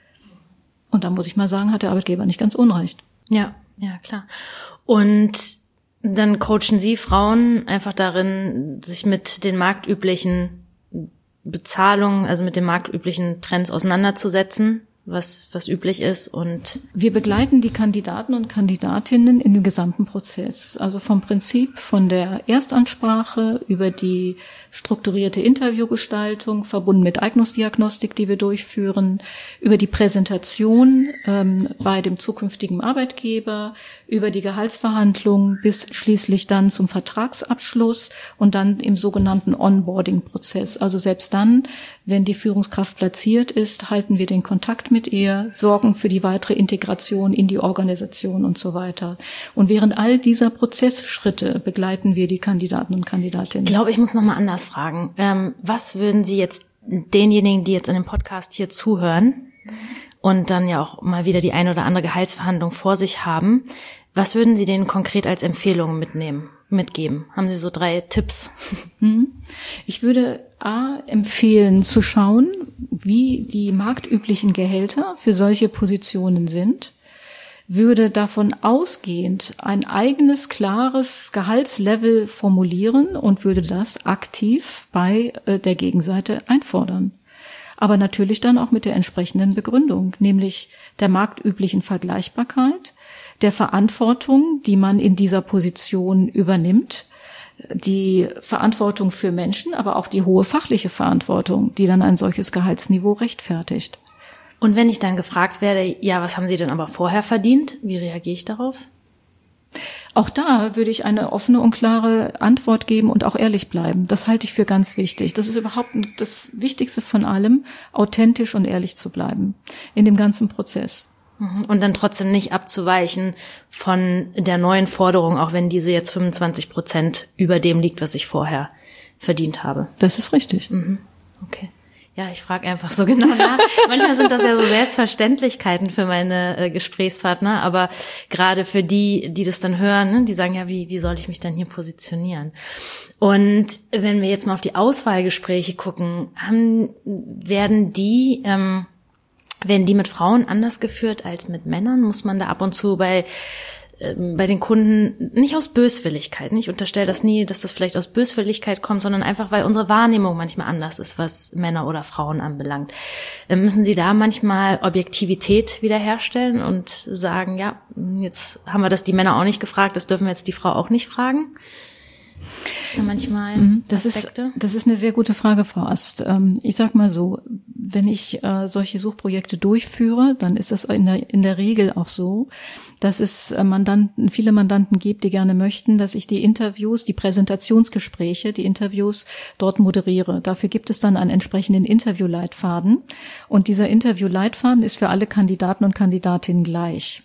Und da muss ich mal sagen, hat der Arbeitgeber nicht ganz unrecht. Ja, ja, klar. Und dann coachen Sie Frauen einfach darin, sich mit den marktüblichen Bezahlungen, also mit den marktüblichen Trends auseinanderzusetzen, was was üblich ist. Und wir begleiten die Kandidaten und Kandidatinnen in dem gesamten Prozess. Also vom Prinzip von der Erstansprache über die strukturierte Interviewgestaltung, verbunden mit Eignungsdiagnostik, die wir durchführen, über die Präsentation ähm, bei dem zukünftigen Arbeitgeber, über die Gehaltsverhandlungen bis schließlich dann zum Vertragsabschluss und dann im sogenannten Onboarding-Prozess. Also selbst dann, wenn die Führungskraft platziert ist, halten wir den Kontakt mit ihr, sorgen für die weitere Integration in die Organisation und so weiter. Und während all dieser Prozessschritte begleiten wir die Kandidaten und Kandidatinnen. Ich glaube, ich muss noch mal anders fragen. Ähm, was würden Sie jetzt denjenigen, die jetzt in dem Podcast hier zuhören und dann ja auch mal wieder die eine oder andere Gehaltsverhandlung vor sich haben, was würden Sie denen konkret als Empfehlungen mitnehmen, mitgeben? Haben Sie so drei Tipps? Ich würde A empfehlen zu schauen, wie die marktüblichen Gehälter für solche Positionen sind, würde davon ausgehend ein eigenes, klares Gehaltslevel formulieren und würde das aktiv bei äh, der Gegenseite einfordern. Aber natürlich dann auch mit der entsprechenden Begründung, nämlich der marktüblichen Vergleichbarkeit, der Verantwortung, die man in dieser Position übernimmt, die Verantwortung für Menschen, aber auch die hohe fachliche Verantwortung, die dann ein solches Gehaltsniveau rechtfertigt. Und wenn ich dann gefragt werde, ja, was haben Sie denn aber vorher verdient? Wie reagiere ich darauf? Auch da würde ich eine offene und klare Antwort geben und auch ehrlich bleiben. Das halte ich für ganz wichtig. Das ist überhaupt das Wichtigste von allem, authentisch und ehrlich zu bleiben in dem ganzen Prozess. Und dann trotzdem nicht abzuweichen von der neuen Forderung, auch wenn diese jetzt fünfundzwanzig Prozent über dem liegt, was ich vorher verdient habe. Das ist richtig. Mhm. Okay. Ja, ich frage einfach so genau nach. Manchmal sind das ja so Selbstverständlichkeiten für meine äh, Gesprächspartner, aber gerade für die, die das dann hören, ne, die sagen ja, wie wie soll ich mich dann hier positionieren? Und wenn wir jetzt mal auf die Auswahlgespräche gucken, haben, werden die ähm, werden die mit Frauen anders geführt als mit Männern? Muss man da ab und zu bei bei den Kunden, nicht aus Böswilligkeit, ich unterstelle das nie, dass das vielleicht aus Böswilligkeit kommt, sondern einfach, weil unsere Wahrnehmung manchmal anders ist, was Männer oder Frauen anbelangt. Müssen Sie da manchmal Objektivität wiederherstellen und sagen, ja, jetzt haben wir das die Männer auch nicht gefragt, das dürfen wir jetzt die Frau auch nicht fragen? Ist da manchmal das Aspekte? Ist, das ist eine sehr gute Frage, Frau Ast. Ich sag mal so, wenn ich äh, solche Suchprojekte durchführe, dann ist es in der, in der Regel auch so, dass es Mandanten, viele Mandanten gibt, die gerne möchten, dass ich die Interviews, die Präsentationsgespräche, die Interviews dort moderiere. Dafür gibt es dann einen entsprechenden Interviewleitfaden. Und dieser Interviewleitfaden ist für alle Kandidaten und Kandidatinnen gleich.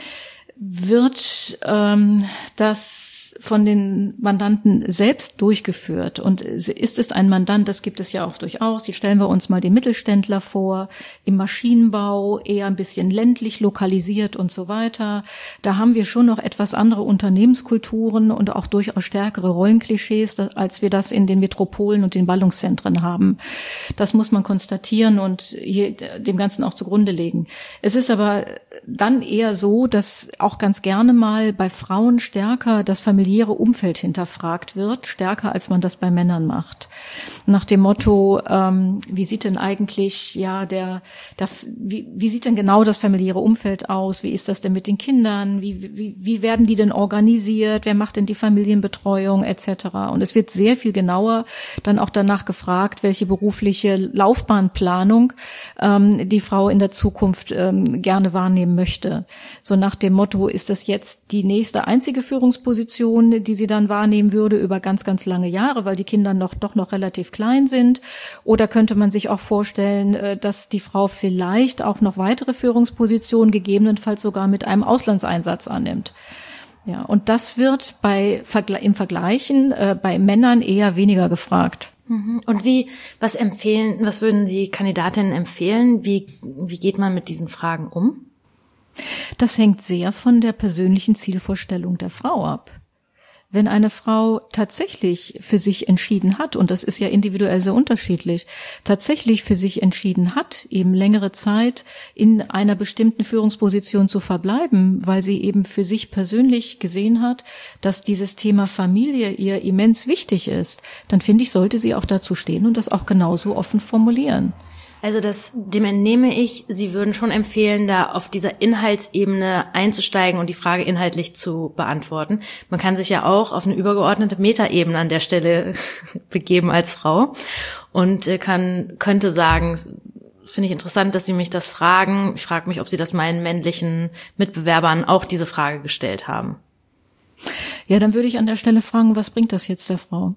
Wird ähm, das von den Mandanten selbst durchgeführt und ist es ein Mandant, das gibt es ja auch durchaus, hier stellen wir uns mal den Mittelständler vor, im Maschinenbau, eher ein bisschen ländlich lokalisiert und so weiter. Da haben wir schon noch etwas andere Unternehmenskulturen und auch durchaus stärkere Rollenklischees, als wir das in den Metropolen und den Ballungszentren haben. Das muss man konstatieren und hier dem Ganzen auch zugrunde legen. Es ist aber dann eher so, dass auch ganz gerne mal bei Frauen stärker das familiäre Umfeld hinterfragt wird, stärker als man das bei Männern macht. Nach dem Motto, ähm, wie sieht denn eigentlich, ja, der, der wie, wie sieht denn genau das familiäre Umfeld aus? Wie ist das denn mit den Kindern? Wie, wie, wie werden die denn organisiert? Wer macht denn die Familienbetreuung et cetera? Und es wird sehr viel genauer dann auch danach gefragt, welche berufliche Laufbahnplanung ähm, die Frau in der Zukunft ähm, gerne wahrnehmen möchte. So nach dem Motto, ist das jetzt die nächste einzige Führungsposition, die sie dann wahrnehmen würde über ganz, ganz lange Jahre, weil die Kinder noch doch noch relativ klein sind? Oder könnte man sich auch vorstellen, dass die Frau vielleicht auch noch weitere Führungspositionen gegebenenfalls sogar mit einem Auslandseinsatz annimmt? Ja, und das wird bei im Vergleichen äh, bei Männern eher weniger gefragt. Und wie, was empfehlen, was würden Sie Kandidatinnen empfehlen? Wie, wie geht man mit diesen Fragen um? Das hängt sehr von der persönlichen Zielvorstellung der Frau ab. Wenn eine Frau tatsächlich für sich entschieden hat, und das ist ja individuell sehr unterschiedlich, tatsächlich für sich entschieden hat, eben längere Zeit in einer bestimmten Führungsposition zu verbleiben, weil sie eben für sich persönlich gesehen hat, dass dieses Thema Familie ihr immens wichtig ist, dann finde ich, sollte sie auch dazu stehen und das auch genauso offen formulieren. Also das, dem entnehme ich, Sie würden schon empfehlen, da auf dieser Inhaltsebene einzusteigen und die Frage inhaltlich zu beantworten. Man kann sich ja auch auf eine übergeordnete Metaebene an der Stelle begeben als Frau und kann, könnte sagen, finde ich interessant, dass Sie mich das fragen. Ich frage mich, ob Sie das meinen männlichen Mitbewerbern auch diese Frage gestellt haben. Ja, dann würde ich an der Stelle fragen, was bringt das jetzt der Frau?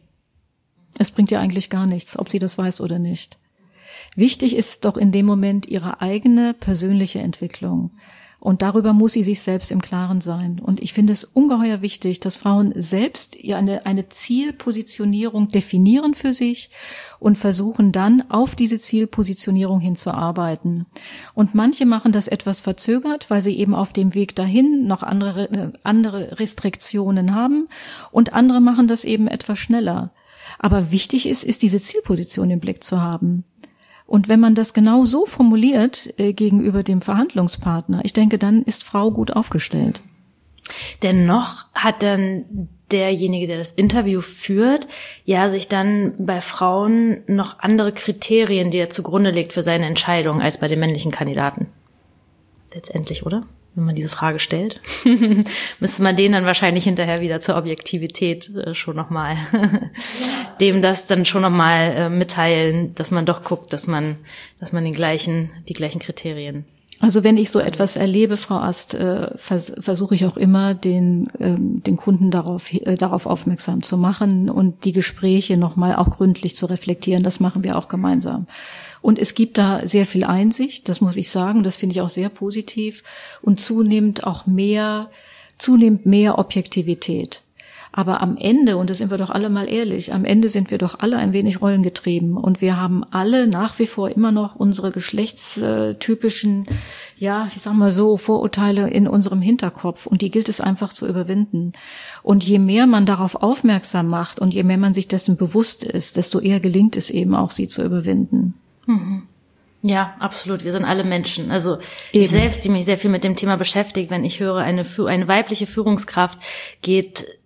Es bringt ja eigentlich gar nichts, ob sie das weiß oder nicht. Wichtig ist doch in dem Moment ihre eigene persönliche Entwicklung. Und darüber muss sie sich selbst im Klaren sein. Und ich finde es ungeheuer wichtig, dass Frauen selbst eine, eine Zielpositionierung definieren für sich und versuchen dann auf diese Zielpositionierung hinzuarbeiten. Und manche machen das etwas verzögert, weil sie eben auf dem Weg dahin noch andere, andere Restriktionen haben. Und andere machen das eben etwas schneller. Aber wichtig ist, ist diese Zielposition im Blick zu haben. Und wenn man das genau so formuliert äh, gegenüber dem Verhandlungspartner, ich denke, dann ist Frau gut aufgestellt. Dennoch hat dann derjenige, der das Interview führt, ja sich dann bei Frauen noch andere Kriterien, die er zugrunde legt für seine Entscheidung, als bei den männlichen Kandidaten. Letztendlich, oder? Wenn man diese Frage stellt, müsste man den dann wahrscheinlich hinterher wieder zur Objektivität äh, schon nochmal, dem das dann schon nochmal äh, mitteilen, dass man doch guckt, dass man, dass man den gleichen, die gleichen Kriterien. Also wenn ich so etwas erlebe, Frau Ast, äh, vers- versuche ich auch immer, den, ähm, den Kunden darauf, äh, darauf aufmerksam zu machen und die Gespräche nochmal auch gründlich zu reflektieren. Das machen wir auch gemeinsam. Und es gibt da sehr viel Einsicht, das muss ich sagen, das finde ich auch sehr positiv und zunehmend auch mehr, zunehmend mehr Objektivität. Aber am Ende, und da sind wir doch alle mal ehrlich, am Ende sind wir doch alle ein wenig rollengetrieben und wir haben alle nach wie vor immer noch unsere geschlechtstypischen, ja, ich sag mal so, Vorurteile in unserem Hinterkopf und die gilt es einfach zu überwinden. Und je mehr man darauf aufmerksam macht und je mehr man sich dessen bewusst ist, desto eher gelingt es eben auch, sie zu überwinden. Mhm. Ja, absolut. Wir sind alle Menschen. Also Eben. ich selbst, die mich sehr viel mit dem Thema beschäftigt, wenn ich höre, eine, eine weibliche Führungskraft geht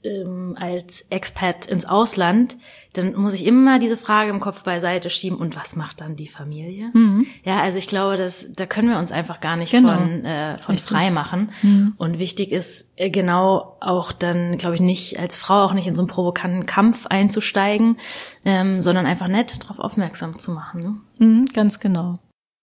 ähm, als Expat ins Ausland, dann muss ich immer diese Frage im Kopf beiseite schieben, und was macht dann die Familie? Mhm. Ja, also ich glaube, dass, da können wir uns einfach gar nicht genau. von, äh, von frei machen. Mhm. Und wichtig ist äh, genau auch dann, glaube ich, nicht als Frau auch nicht in so einen provokanten Kampf einzusteigen, ähm, sondern einfach nett darauf aufmerksam zu machen. Ne? Mhm, ganz genau.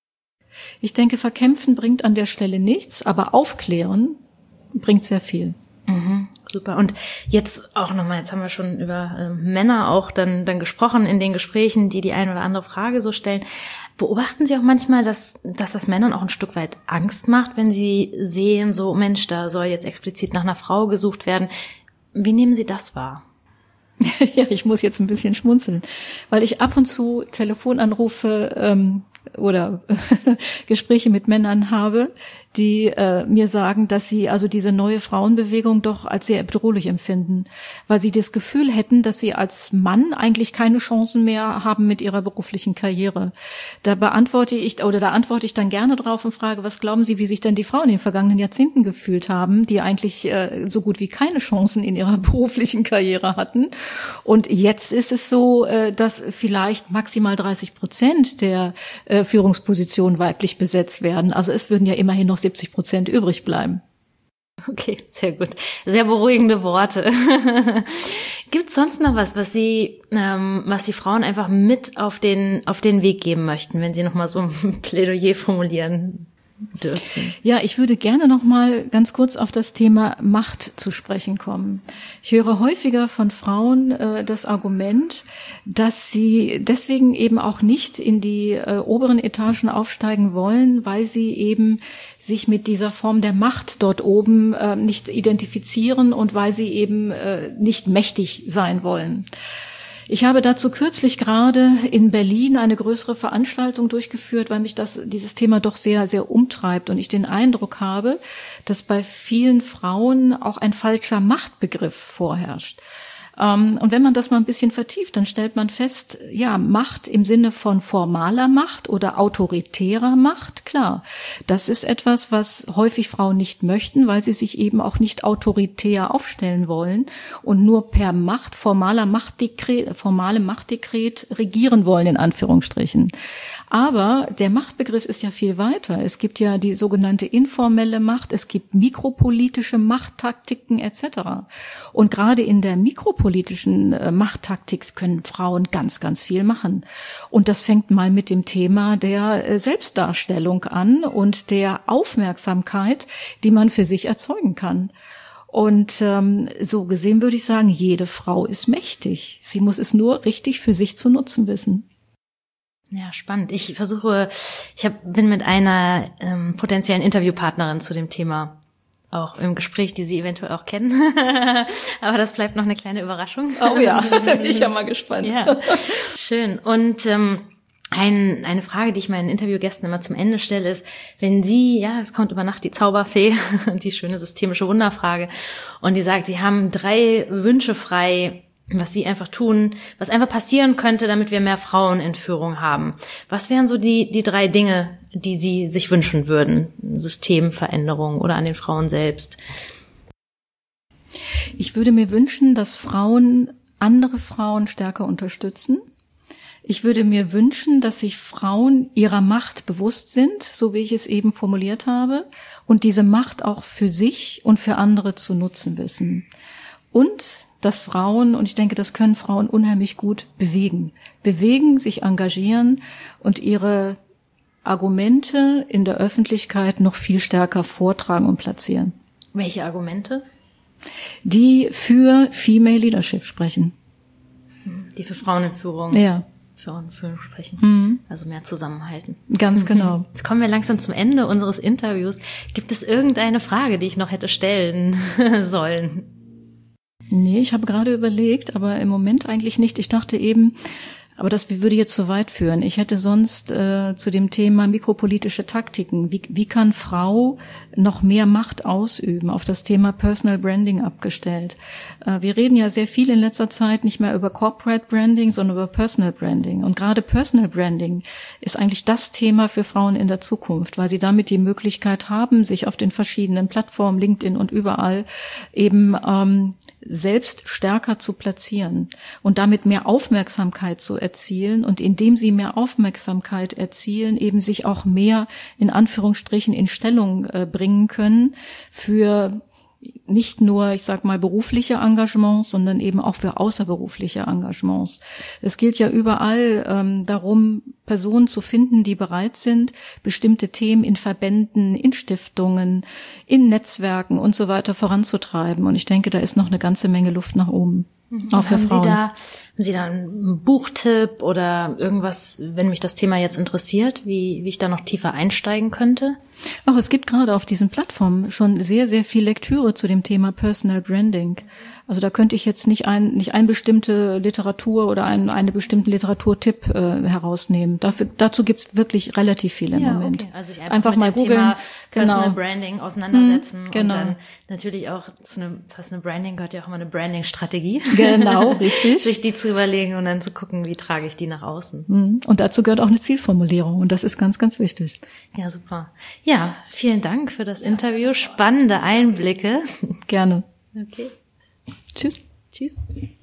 Ich denke, verkämpfen bringt an der Stelle nichts, aber aufklären bringt sehr viel. Mhm, super. Und jetzt auch nochmal, jetzt haben wir schon über äh, Männer auch dann dann gesprochen in den Gesprächen, die die eine oder andere Frage so stellen. Beobachten Sie auch manchmal, dass dass das Männern auch ein Stück weit Angst macht, wenn sie sehen, so Mensch, da soll jetzt explizit nach einer Frau gesucht werden. Wie nehmen Sie das wahr? Ja, ich muss jetzt ein bisschen schmunzeln, weil ich ab und zu Telefonanrufe ähm, oder Gespräche mit Männern habe, die äh, mir sagen, dass sie also diese neue Frauenbewegung doch als sehr bedrohlich empfinden, weil sie das Gefühl hätten, dass sie als Mann eigentlich keine Chancen mehr haben mit ihrer beruflichen Karriere. Da beantworte ich oder da antworte ich dann gerne drauf und frage, was glauben Sie, wie sich denn die Frauen in den vergangenen Jahrzehnten gefühlt haben, die eigentlich äh, so gut wie keine Chancen in ihrer beruflichen Karriere hatten. Und jetzt ist es so, äh, dass vielleicht maximal dreißig Prozent der äh, Führungspositionen weiblich besetzt werden. Also es würden ja immerhin noch siebzig Prozent übrig bleiben. Okay, sehr gut. Sehr beruhigende Worte. Gibt es sonst noch was, was Sie, ähm, was die Frauen einfach mit auf den auf den Weg geben möchten, wenn Sie noch mal so ein Plädoyer formulieren dürfen? Ja, ich würde gerne noch mal ganz kurz auf das Thema Macht zu sprechen kommen. Ich höre häufiger von Frauen äh, das Argument, dass sie deswegen eben auch nicht in die äh, oberen Etagen aufsteigen wollen, weil sie eben sich mit dieser Form der Macht dort oben äh, nicht identifizieren und weil sie eben äh, nicht mächtig sein wollen. Ich habe dazu kürzlich gerade in Berlin eine größere Veranstaltung durchgeführt, weil mich das, dieses Thema doch sehr, sehr umtreibt und ich den Eindruck habe, dass bei vielen Frauen auch ein falscher Machtbegriff vorherrscht. Und wenn man das mal ein bisschen vertieft, dann stellt man fest, ja, Macht im Sinne von formaler Macht oder autoritärer Macht, klar. Das ist etwas, was häufig Frauen nicht möchten, weil sie sich eben auch nicht autoritär aufstellen wollen und nur per Macht, formaler Machtdekret, formale Machtdekret regieren wollen, in Anführungsstrichen. Aber der Machtbegriff ist ja viel weiter. Es gibt ja die sogenannte informelle Macht, es gibt mikropolitische Machttaktiken et cetera. Und gerade in der mikropolitischen äh, Machttaktik können Frauen ganz, ganz viel machen. Und das fängt mal mit dem Thema der äh, Selbstdarstellung an und der Aufmerksamkeit, die man für sich erzeugen kann. Und ähm, so gesehen würde ich sagen, jede Frau ist mächtig. Sie muss es nur richtig für sich zu nutzen wissen. Ja, spannend. Ich versuche, ich hab, bin mit einer ähm, potenziellen Interviewpartnerin zu dem Thema auch im Gespräch, die Sie eventuell auch kennen. Aber das bleibt noch eine kleine Überraschung. Oh ja, bin ich ja mal gespannt. Ja, schön. Und ähm, ein, eine Frage, die ich meinen Interviewgästen immer zum Ende stelle, ist, wenn Sie, ja, es kommt über Nacht die Zauberfee, die schöne systemische Wunderfrage, und die sagt, Sie haben drei Wünsche frei, was Sie einfach tun, was einfach passieren könnte, damit wir mehr Frauen in Führung haben. Was wären so die die drei Dinge, die Sie sich wünschen würden? Systemveränderung oder an den Frauen selbst? Ich würde mir wünschen, dass Frauen andere Frauen stärker unterstützen. Ich würde mir wünschen, dass sich Frauen ihrer Macht bewusst sind, so wie ich es eben formuliert habe, und diese Macht auch für sich und für andere zu nutzen wissen. Und dass Frauen, und ich denke, das können Frauen unheimlich gut bewegen, bewegen, sich engagieren und ihre Argumente in der Öffentlichkeit noch viel stärker vortragen und platzieren. Welche Argumente? Die für Female Leadership sprechen. Die für Frauen in Führung. Ja. Frauen in Führung sprechen. Mhm. Also mehr zusammenhalten. Ganz genau. Jetzt kommen wir langsam zum Ende unseres Interviews. Gibt es irgendeine Frage, die ich noch hätte stellen sollen? Nee, ich habe gerade überlegt, aber im Moment eigentlich nicht. Ich dachte eben, aber das würde jetzt zu weit führen. Ich hätte sonst äh, zu dem Thema mikropolitische Taktiken, wie, wie kann Frau noch mehr Macht ausüben, auf das Thema Personal Branding abgestellt. Äh, wir reden ja sehr viel in letzter Zeit nicht mehr über Corporate Branding, sondern über Personal Branding. Und gerade Personal Branding ist eigentlich das Thema für Frauen in der Zukunft, weil sie damit die Möglichkeit haben, sich auf den verschiedenen Plattformen, LinkedIn und überall eben ähm, selbst stärker zu platzieren und damit mehr Aufmerksamkeit zu erzielen und indem sie mehr Aufmerksamkeit erzielen, eben sich auch mehr in Anführungsstrichen in Stellung äh, bringen können für nicht nur, ich sag mal, berufliche Engagements, sondern eben auch für außerberufliche Engagements. Es gilt ja überall ähm, darum, Personen zu finden, die bereit sind, bestimmte Themen in Verbänden, in Stiftungen, in Netzwerken und so weiter voranzutreiben. Und ich denke, da ist noch eine ganze Menge Luft nach oben. Mhm. Auch für haben Frauen. Sie da, haben Sie da einen Buchtipp oder irgendwas, wenn mich das Thema jetzt interessiert, wie, wie ich da noch tiefer einsteigen könnte? Auch es gibt gerade auf diesen Plattformen schon sehr, sehr viel Lektüre zu dem Thema Personal Branding. Also da könnte ich jetzt nicht ein, nicht eine bestimmte Literatur oder einen, eine bestimmten Literaturtipp äh, herausnehmen. Dafür, dazu gibt's wirklich relativ viele im ja, Moment. Okay. Also ich einfach, einfach mit mal dem googeln, Thema Personal genau. Branding auseinandersetzen hm, genau. und dann natürlich auch zu einem Personal Branding gehört ja auch immer eine Branding-Strategie. Genau, richtig. Sich die zu überlegen und dann zu gucken, wie trage ich die nach außen. Hm. Und dazu gehört auch eine Zielformulierung und das ist ganz, ganz wichtig. Ja, super. Ja, vielen Dank für das Interview. Spannende Einblicke. Gerne. Okay. Tschüss. Tschüss.